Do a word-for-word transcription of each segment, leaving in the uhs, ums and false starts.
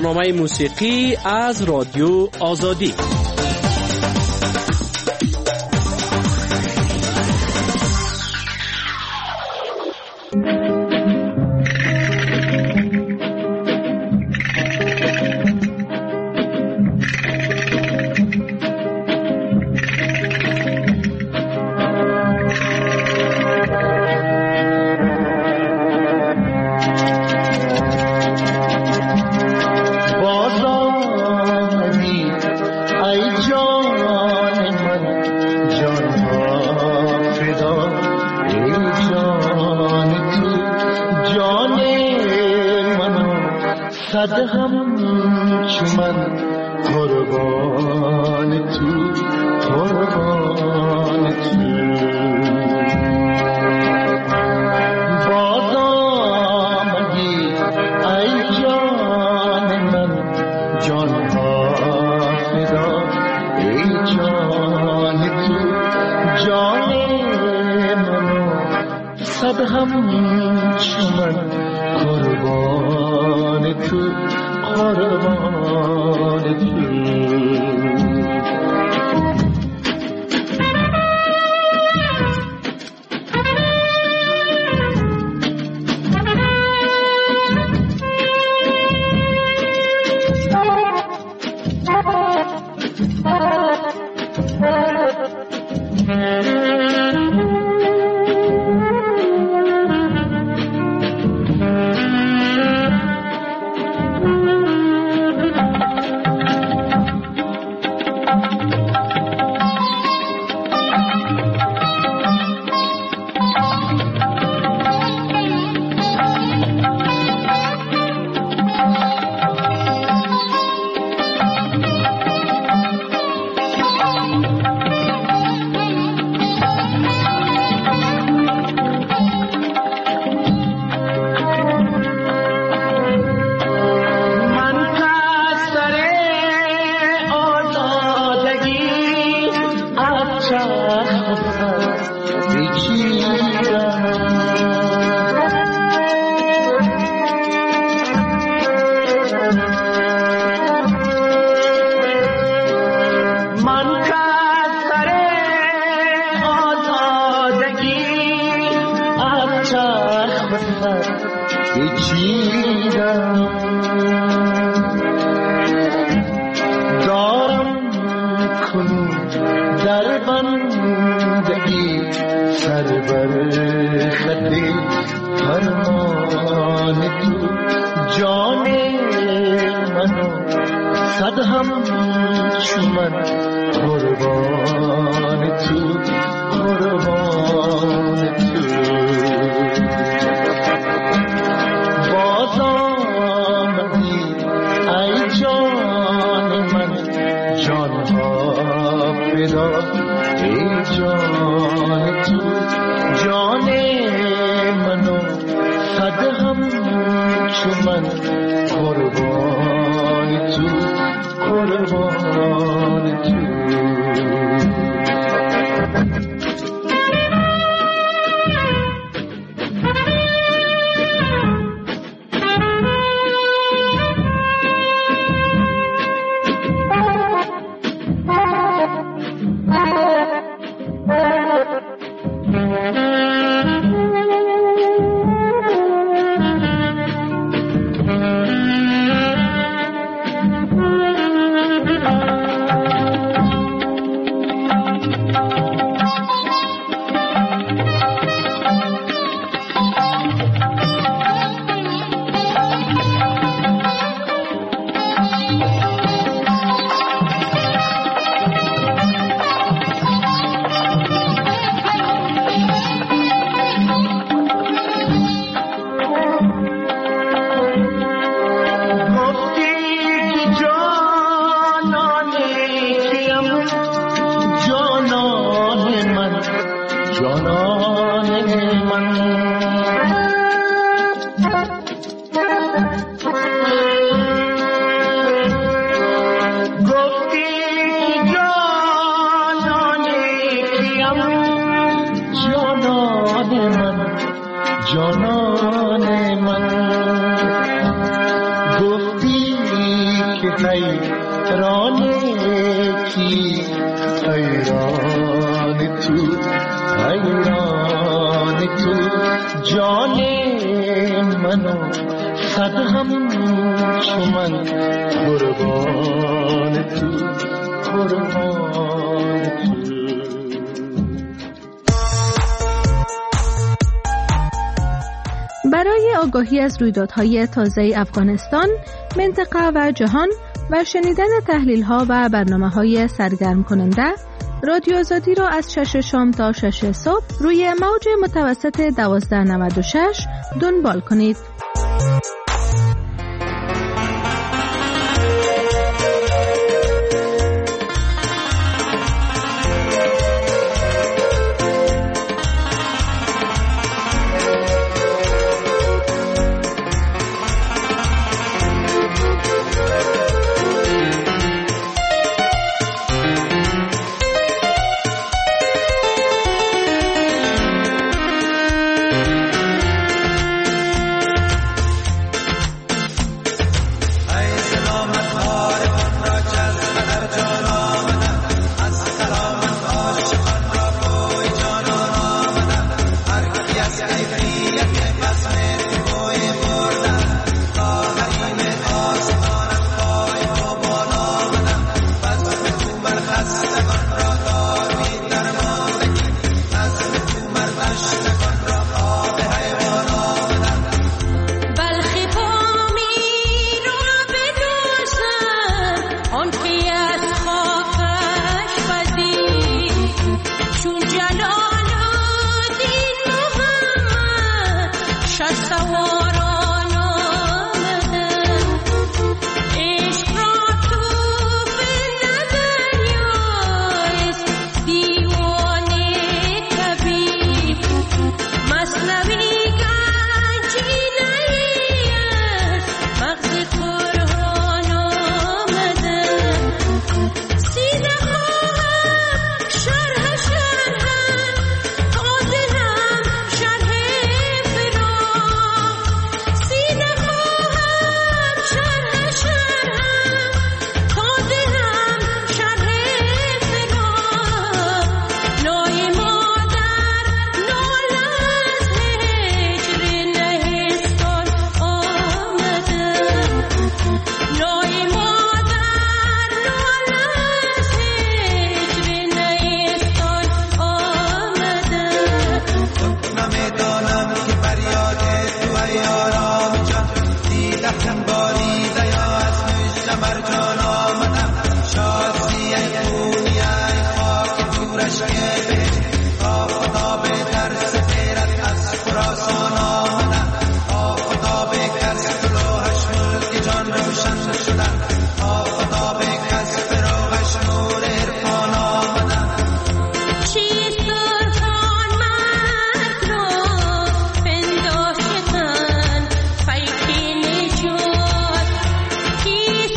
برنامه موسیقی از رادیو آزادی. جانان من گفتی رانه کی حیران تو حیران تو جان منو صد هم چو من قربان تو قربان تو. برای آگاهی از رویدادهای تازه افغانستان، منطقه و جهان و شنیدن تحلیل‌ها و برنامه‌های سرگرم کننده، رادیو آزادی را از شش شام تا شش صبح روی موج متوسط دوازده نود و شش دنبال کنید.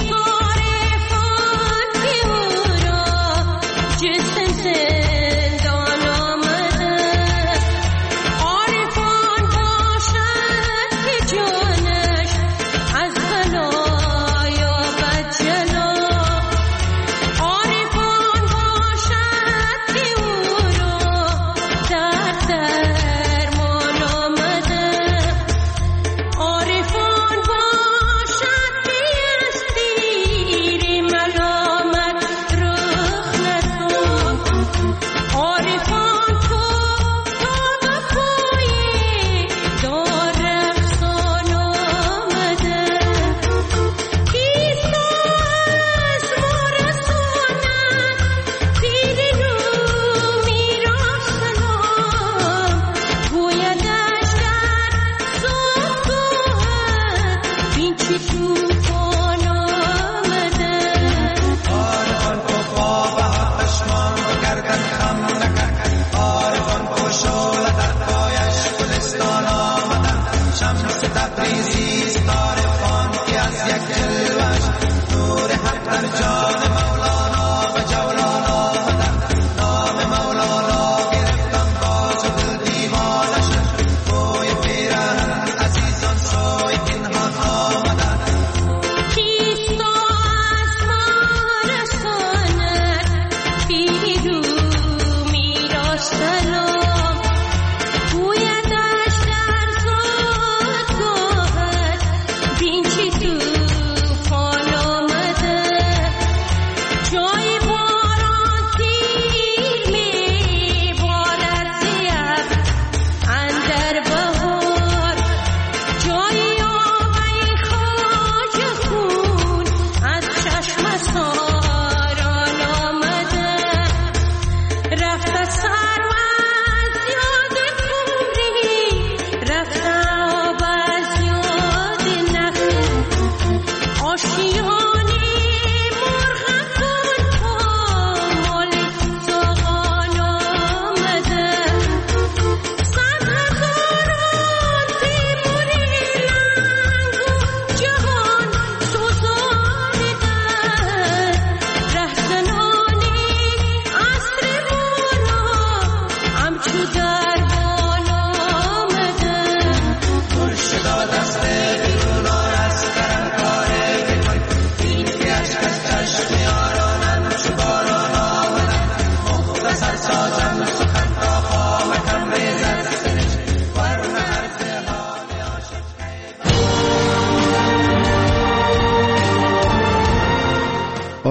Just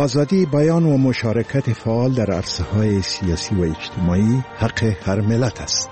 آزادی بیان و مشارکت فعال در عرصه‌های سیاسی و اجتماعی حق هر ملت است.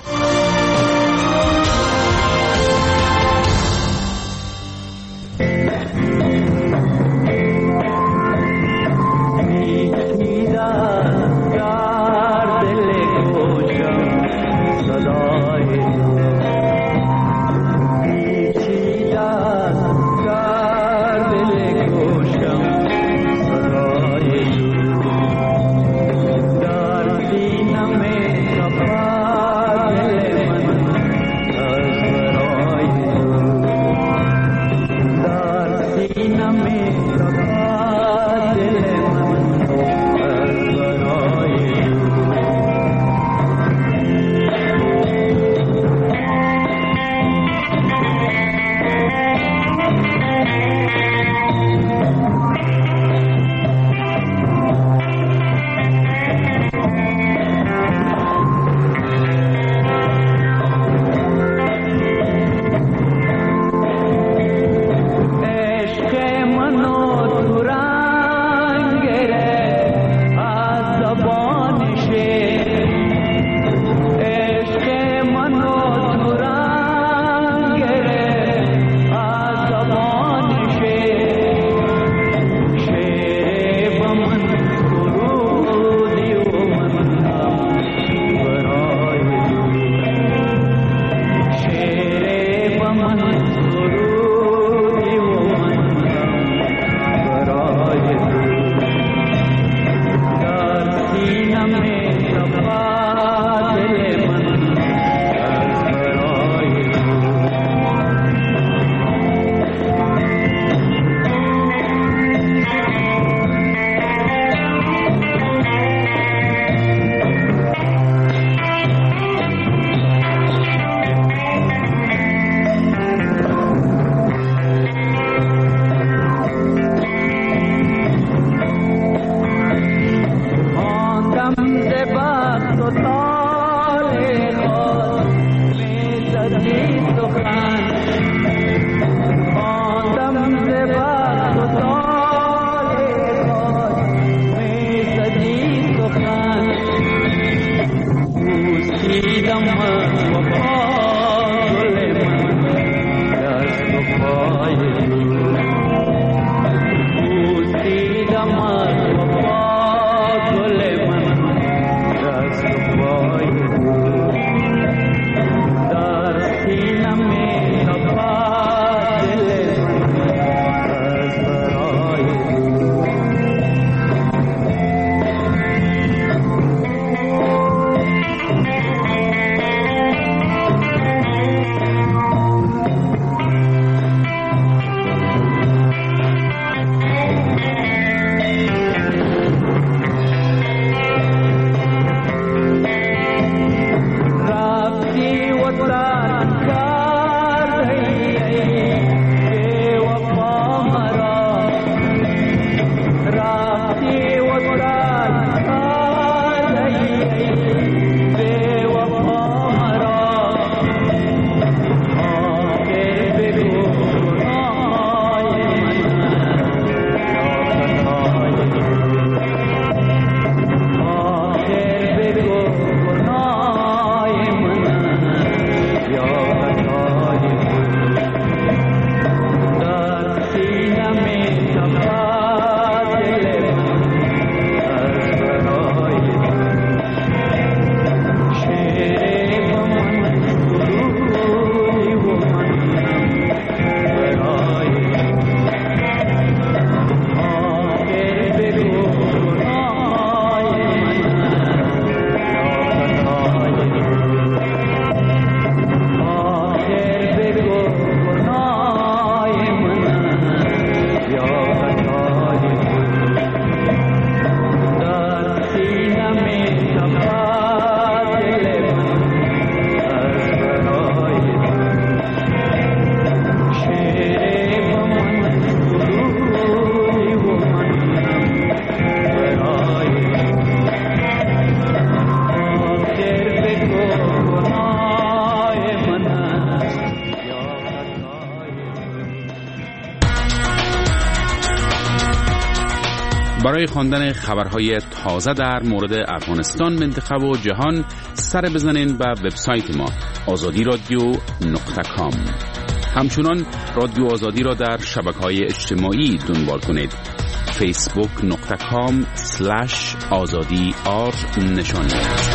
برای خواندن خبرهای تازه در مورد افغانستان، منطقه و جهان سر بزنین به وبسایت ما آزادی رادیو نقطه کام. همچنان رادیو آزادی را در شبکه‌های اجتماعی دنبال کنید. فیسبوک نقطه کام سلش آزادی آر نشانی.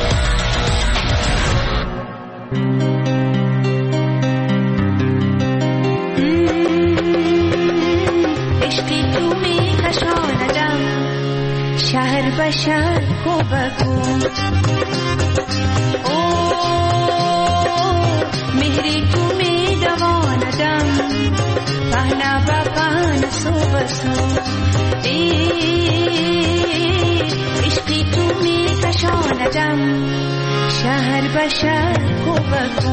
शहर बशर को बगू ओ मेरी तुम्हें दवान दम पहना बपान सो बसो ए इश्क़ी तुम्हें कशान दम शहर बशर को बगू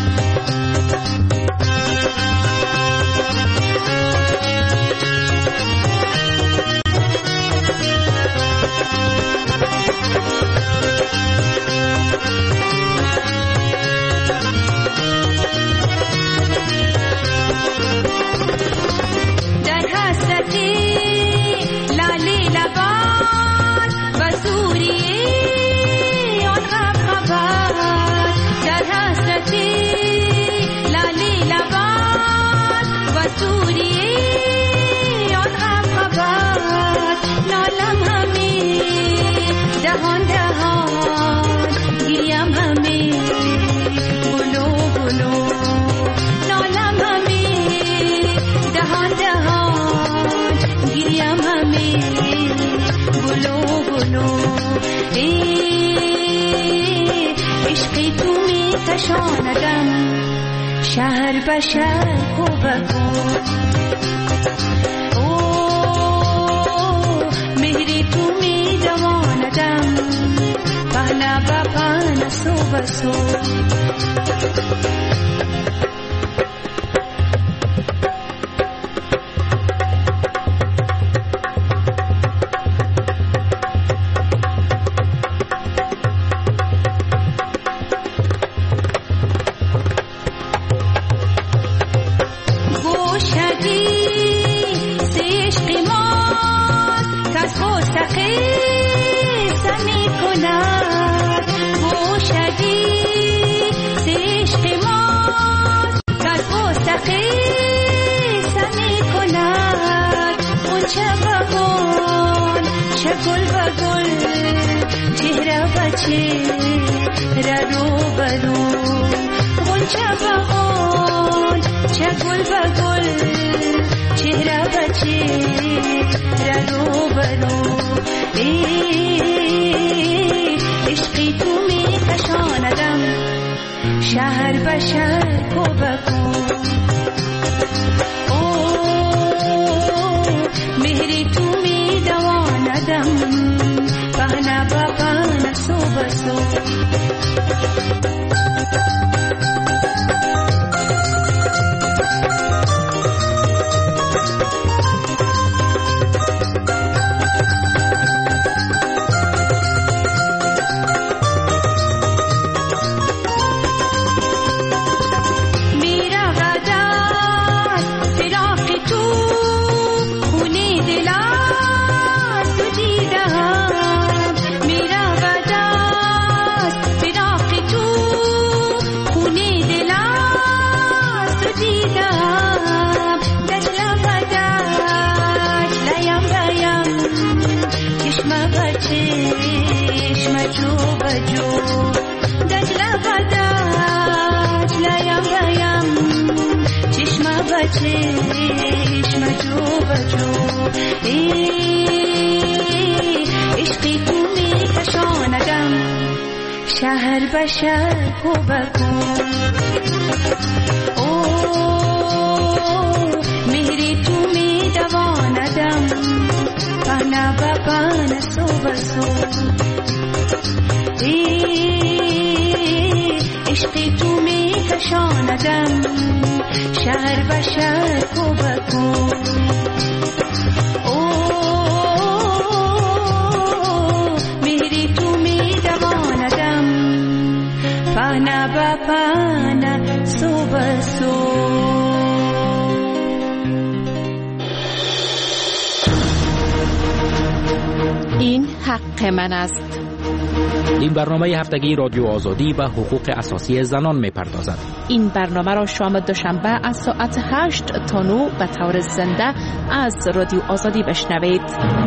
शहर बशर को बगू ओ मेरी तुम्हें जवान दम पहला बाबा नसो बसो शहर बशर को बगू ओ मेरी तुम्हें दवान दम पहना बाबा नसो बसो शहर बशर को बगू ओ मेरी तुम्हें दवान दम पहना बाबा नसो बसो इश्क़ी तुम्हें कशान दम शहर बशर को बगू ओ मेरी तुम्हें दवान दम पाना बापाना सो बसो حق من است. این برنامه هفتگی رادیو آزادی به حقوق اساسی زنان می‌پردازد. این برنامه را شام دوشنبه از ساعت هشت تا نه به طور زنده از رادیو آزادی بشنوید.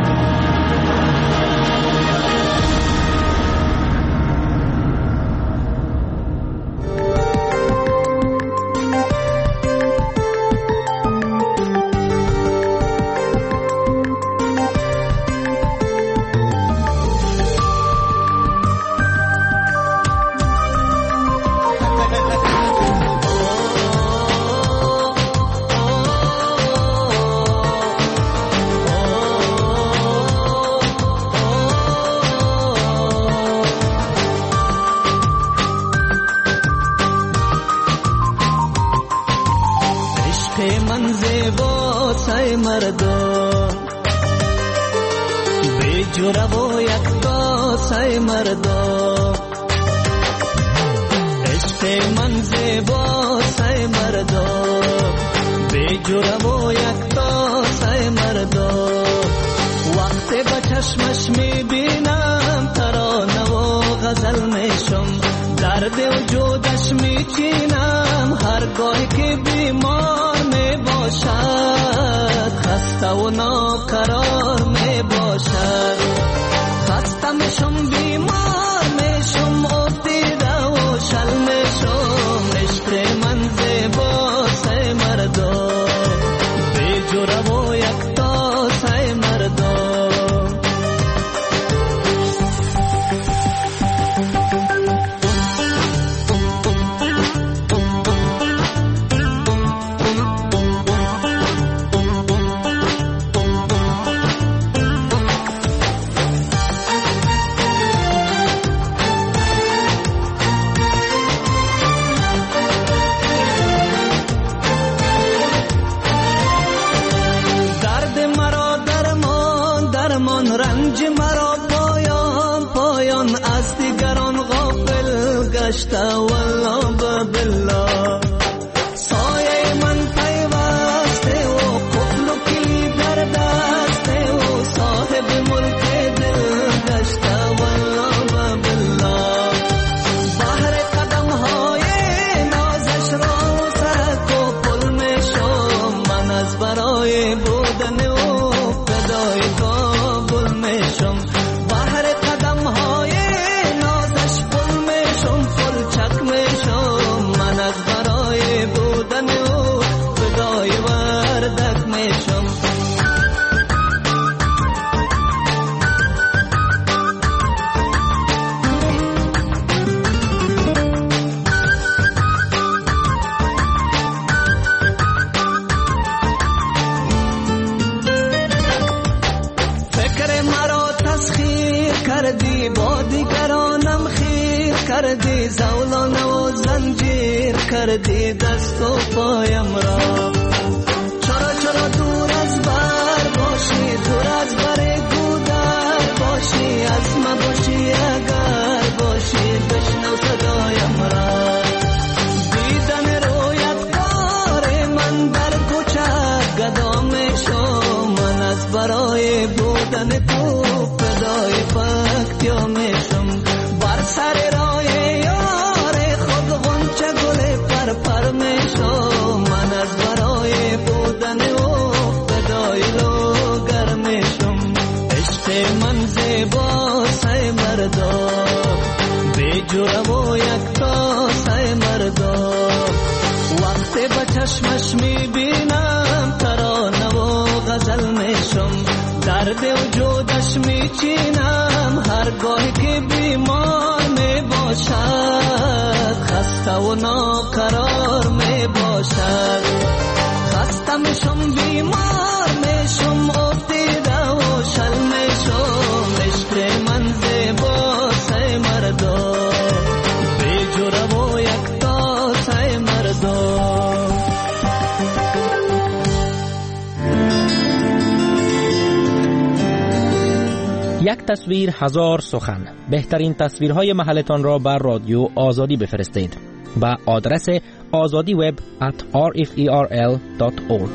یک تصویر هزار سخن. بهترین تصویرهای محلتان را بر رادیو آزادی بفرستید با آدرس آزادی وب ات آر اف ای آر ال دات اورگ.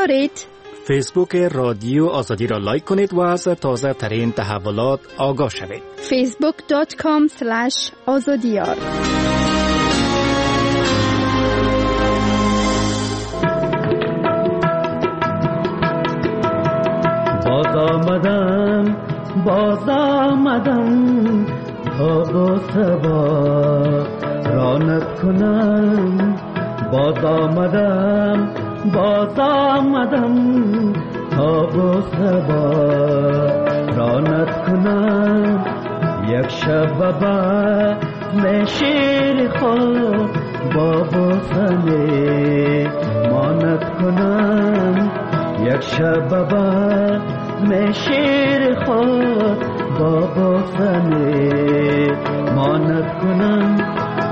دارید؟ فیسبوک رادیو آزادی را لایک کنید و از تازه ترین تحولات آگاه شوید. فیسبوک دات کام اسلش آزادیار. باز آمدم باز آمدم تا با سبا رانت کنم. باز آمدم باز آمدم تا با سبا رانت کنم. یک شب با نشیر خود با بوسنه مانت کنم. یک شب با نشیر خود با بوسنه مانت کنم.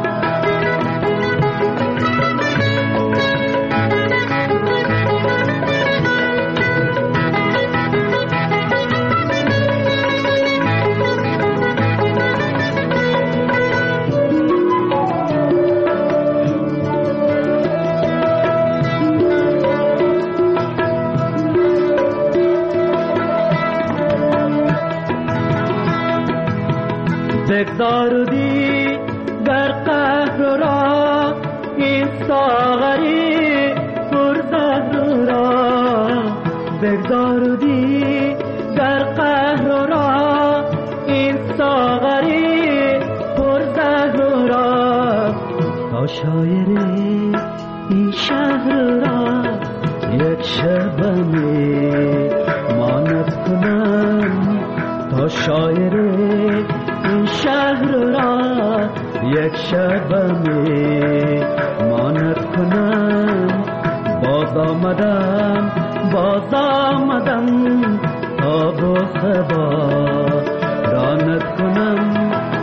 بگذارودی در قهر را این ساغری پرزهر را. بگذارودی در قهر را این ساغری پرزهر را. تا شاعری این شهر را یک شبنی مانت کنم. تا شاعری این شهر را یک شبمی مانت کنم. باز آمدم باز آمدم تا با سبا رانت کنم.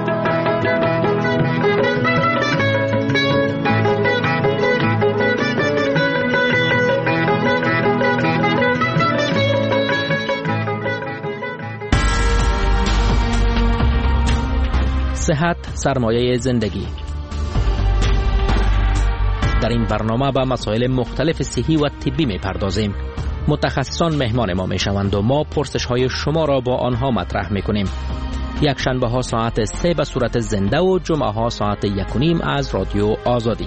صحت سرمایه زندگی. در این برنامه به مسائل مختلف صحی و طبی می پردازیم. متخصصان مهمان ما می شوند و ما پرسش های شما را با آنها مطرح می کنیم. یک شنبه ها ساعت سه به صورت زنده و جمعه ها ساعت یک و نیم از رادیو آزادی.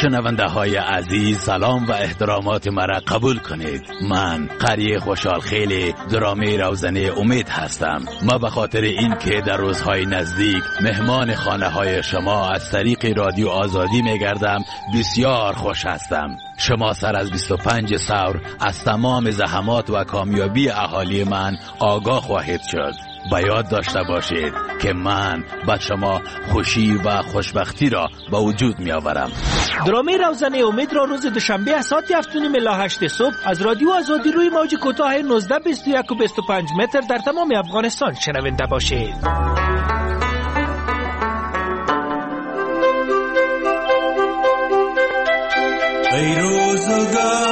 شنونده های عزیز، سلام و احترامات مرا قبول کنید. من قری خوشحال خیلی درامه روزنه امید هستم. ما به خاطر این که در روزهای نزدیک مهمان خانه های شما از طریق رادیو آزادی میگردم بسیار خوش هستم. شما سر از بیست و پنج سور از تمام زحمات و کامیابی اهالی من آگاه خواهید شد. با یاد داشته باشید که من با شما خوشی و خوشبختی را به وجود می آورم. درامه روزنه امید را روز دوشنبه از ساعت هفت و نیم الی هشت صبح از رادیو آزادی روی موج کوتاه نوزده بیست و یک و بیست و پنج متر در تمام افغانستان شنونده باشید. ای روزگار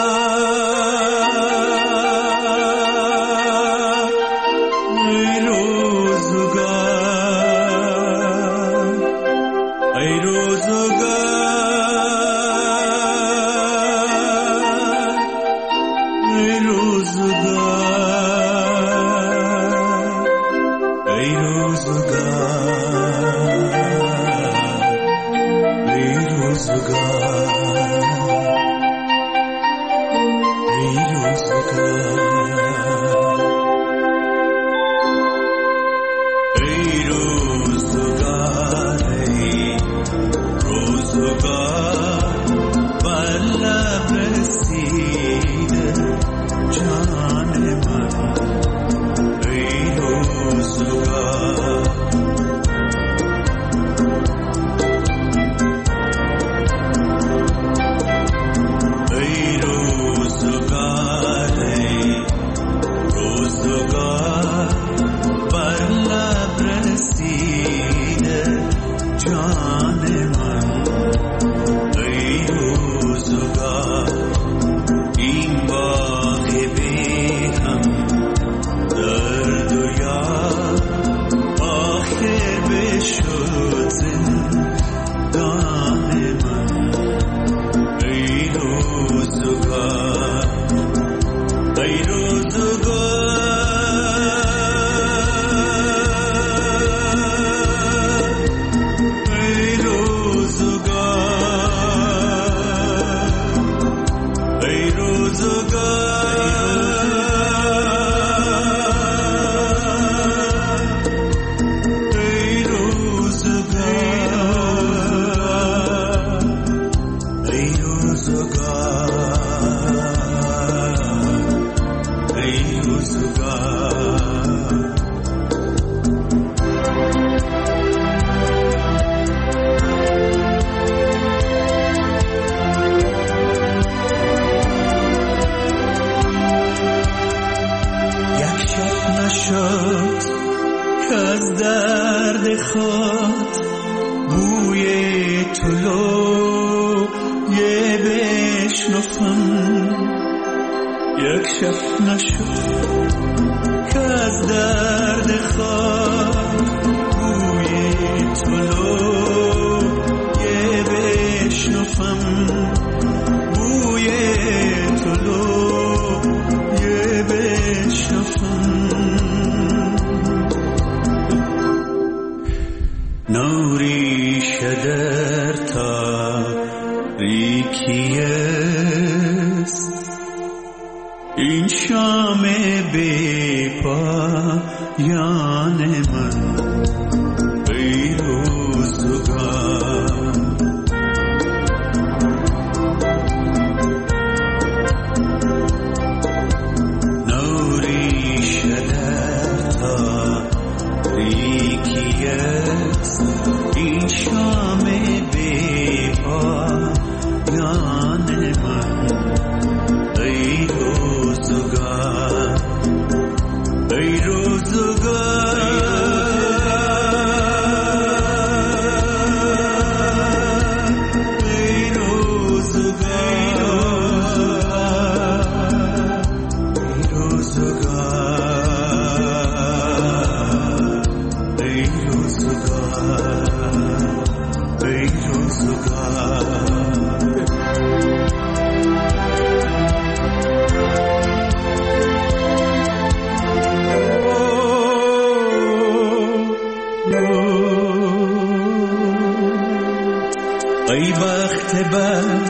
ای بخت بد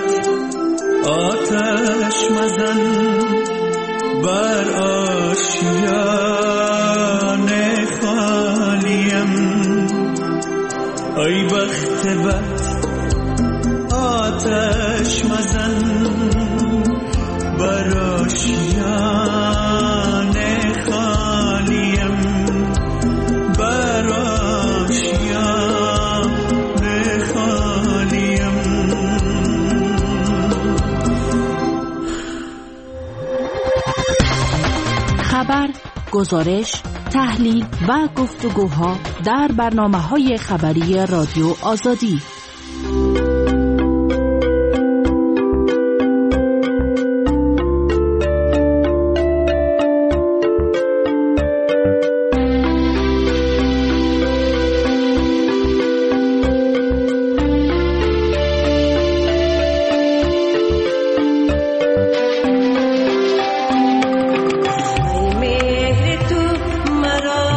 آتش مزن بر آشیان خالیم. ای بخت بد آتش مزن بر آشیان خالیم، بر آشیان خالیم. خبر، گزارش، تحلیل و گفتگوها در برنامه‌های خبری رادیو آزادی.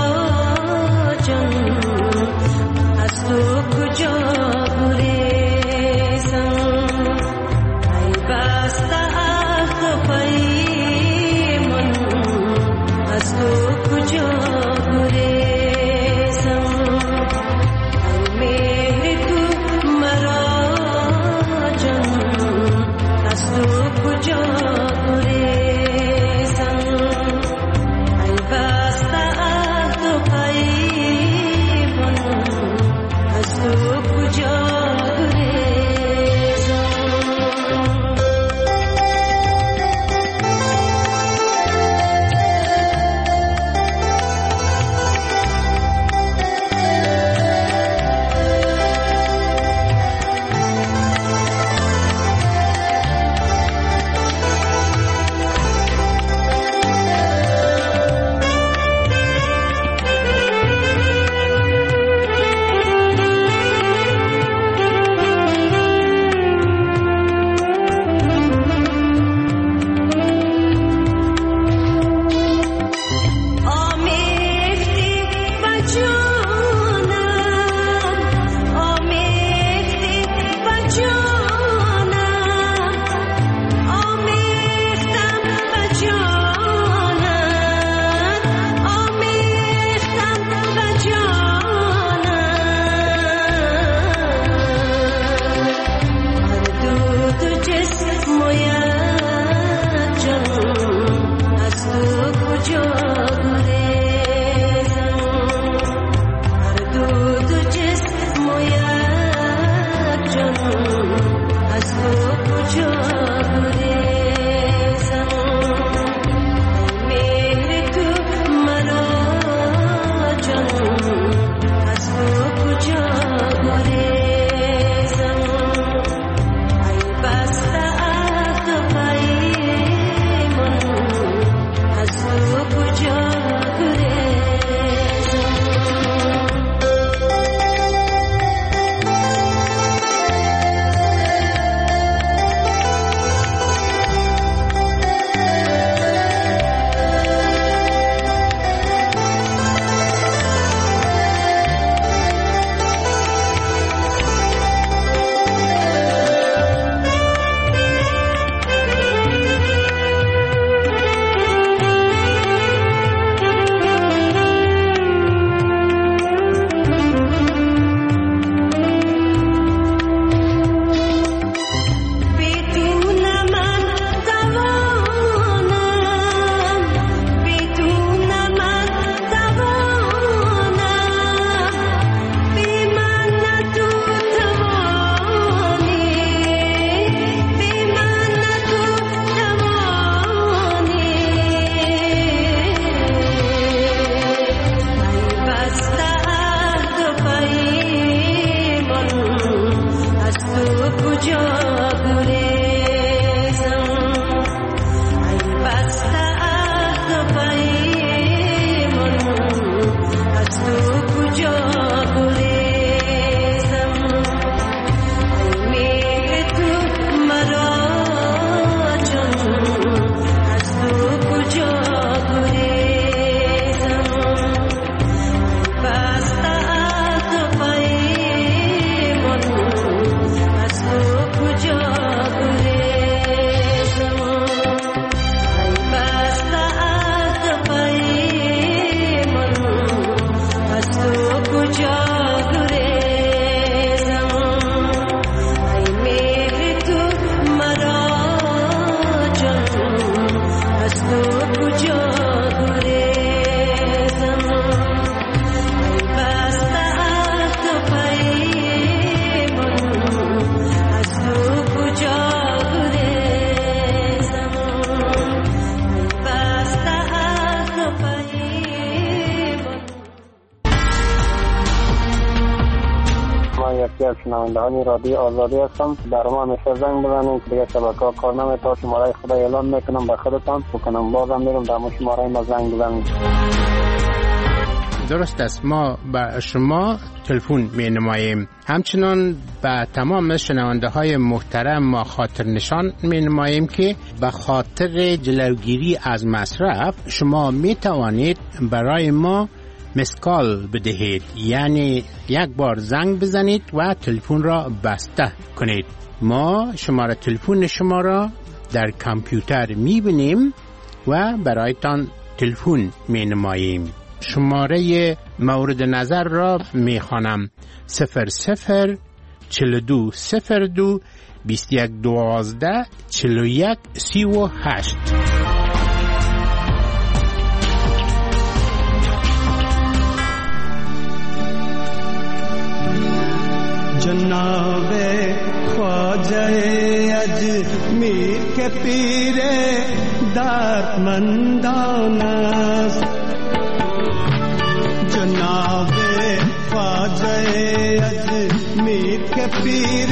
از تو کجا بره یکی از شنونده‌های رادیو آزادی هستم. برای ما همیشه زنگ بزنید که دیگه شبکه‌ها کار نمی‌کنه. شماره خدا اعلام میکنم به خودتان بکنم بازم میرم در مو شماره ما زنگ بزنید. درست است، ما به شما تلفن می نماییم. همچنان به تمام شنونده های محترم ما خاطر نشان می نماییم که به خاطر جلوگیری از مصرف شما می توانید برای ما مسکال بدهید، یعنی یک بار زنگ بزنید و تلفن را بسته کنید. ما شماره تلفن شما را در کامپیوتر می بینیم و برایتان تلفن می نماییم. شماره مورد نظر را می خوانم: صفر صفر چل دو صفر دو بیست یک دوازده چل یک سی و هشت. جناب خواجه اجمیر کے پیر دردمندان است، جناب خواجه اجمیر کے پیر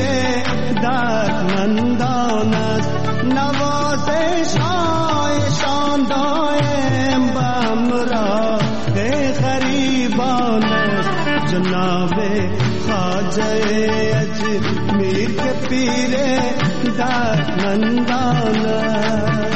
دردمندان است، نوازش هایشان دائم بامراه غریبان است، جناب خواجه اجمیر کے پیر دردمندان است.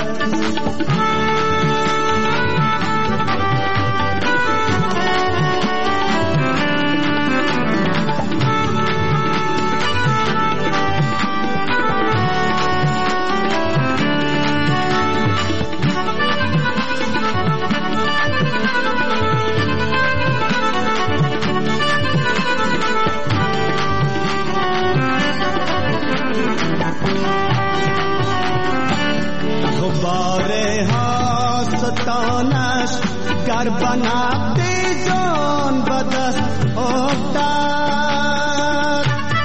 گر بنابی جان بدست افتاد،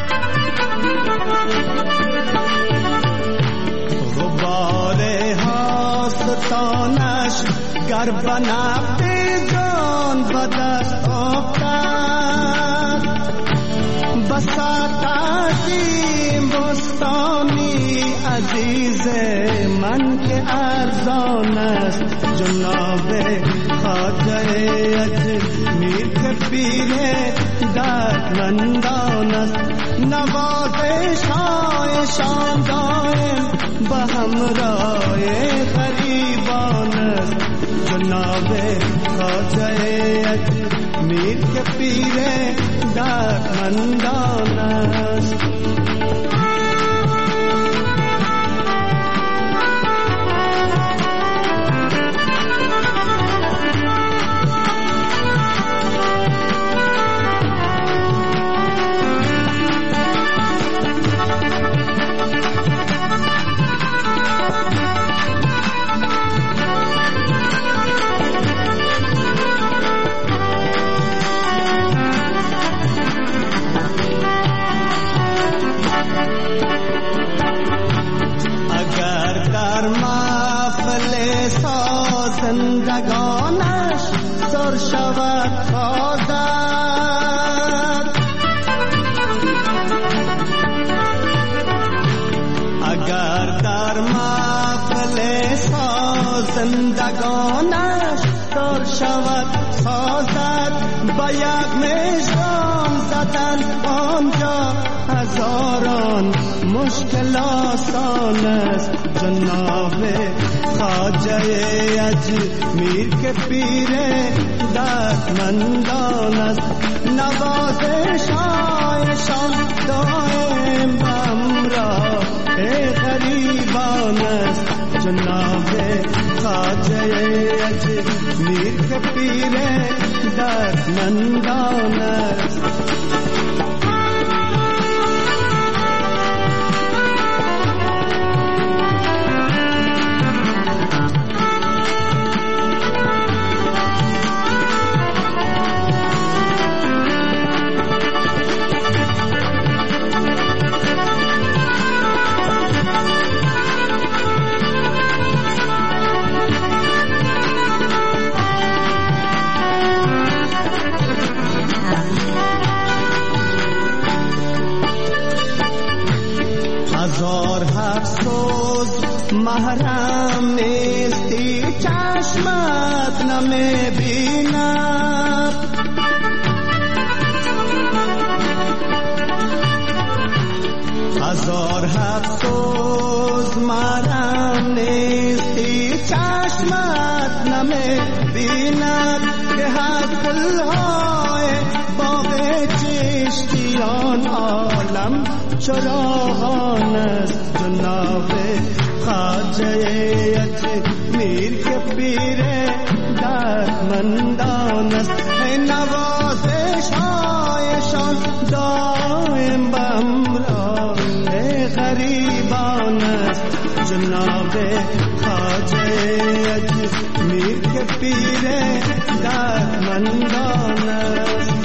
غبار هاستانش گر بنابی جان بدست افتاد، بساطی بستانی عزیز من که ارزان است، جناب خواجه اجمیر کے پیر دردمندان است، نوازش هایشان دائم به همراه غریبان است، جناب خواجه اجمیر کے پیر دردمندان است. زندگانش سر شود خواهد، اگر در محفل زندگانش سر شود خواهد، با یک مشرام زدن آنجا هزاران مشکل آسان است، جناب خواجه اجمیر کے پیر دردمندان است، نوازش هایشان دائم همراه غریبان است، جناب خواجه اجمیر کے پیر دردمندان است. محرم نیستی چشمت نمیبیند هزار افسوس محرم نیستی چشمت نمیبیند که هر گلهای باغ چشتیان عالم چراغان است جناب خواجه میر که پیر دردمندان است نوازش هایشان دائم بمراه غریبان است جناب خواجه میر که پیر دردمندان است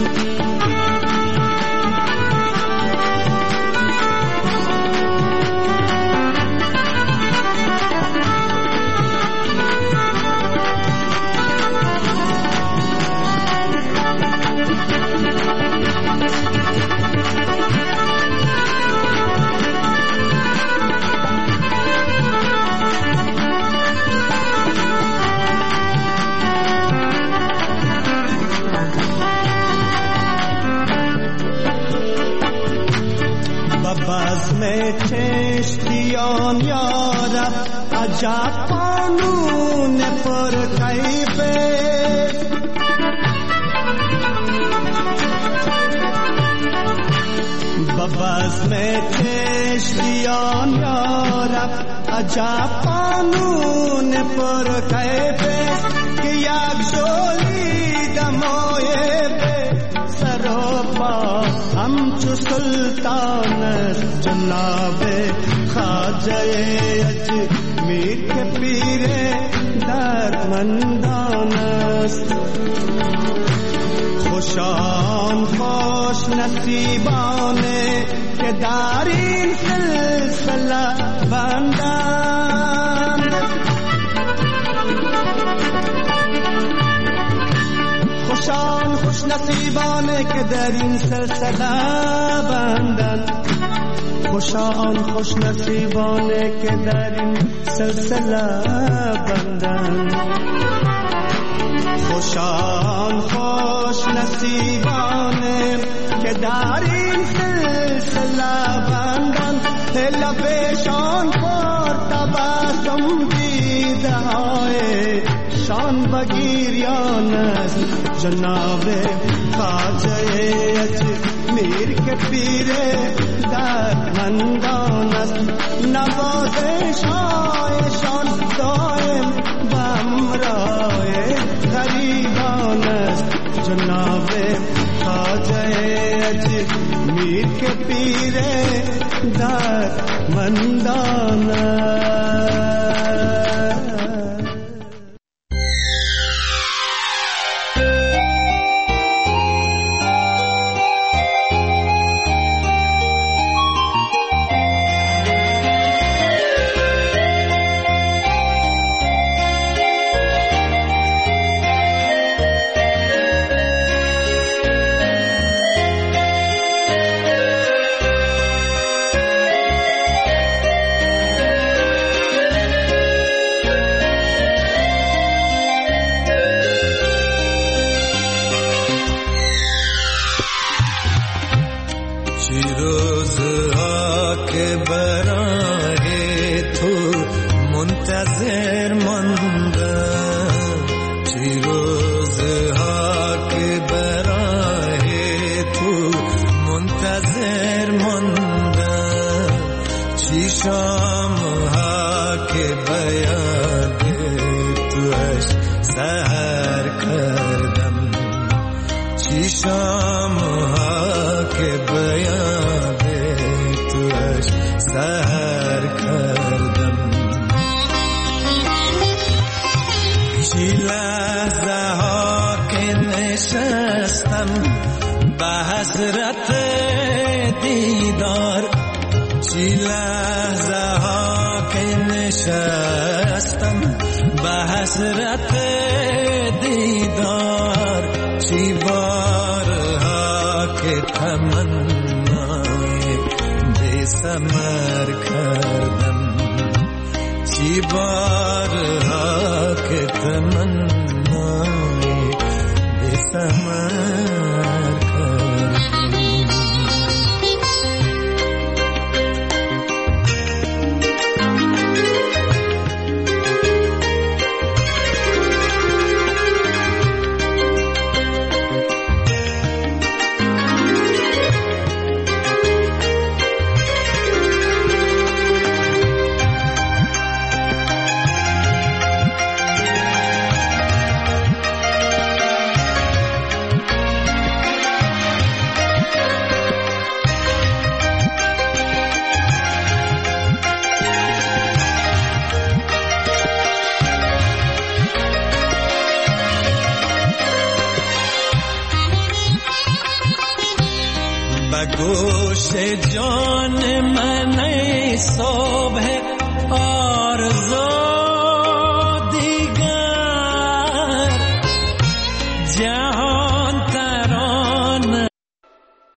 چشتیان یارب عجب قانون پر کیفه ببزم چشتیان یارب عجب قانون پر کیفه که یک جولی دمای سر و پا همچو سلطان است جناب خواجه اجمیر که پیر دردمندان است خوشان خوش نصیبانه که در این سلسله بندند خوشان خوش نصیبانه که در این سلسله بندند خوشان خوش نصیبانه که در این سلسله بندند خوشان خوش نصیبانه که در این سلسله بندند لبشان پر تبسم دیده های شان بگیریان است جناب خواجه میر که پیر دردمندان است نوازش هایشان دائم بمراه غریبان است جناب خواجه میر که پیر دردمندان است ای بارها که تمنای بی ثمر کردی. گوش جان من ای صبح آرزو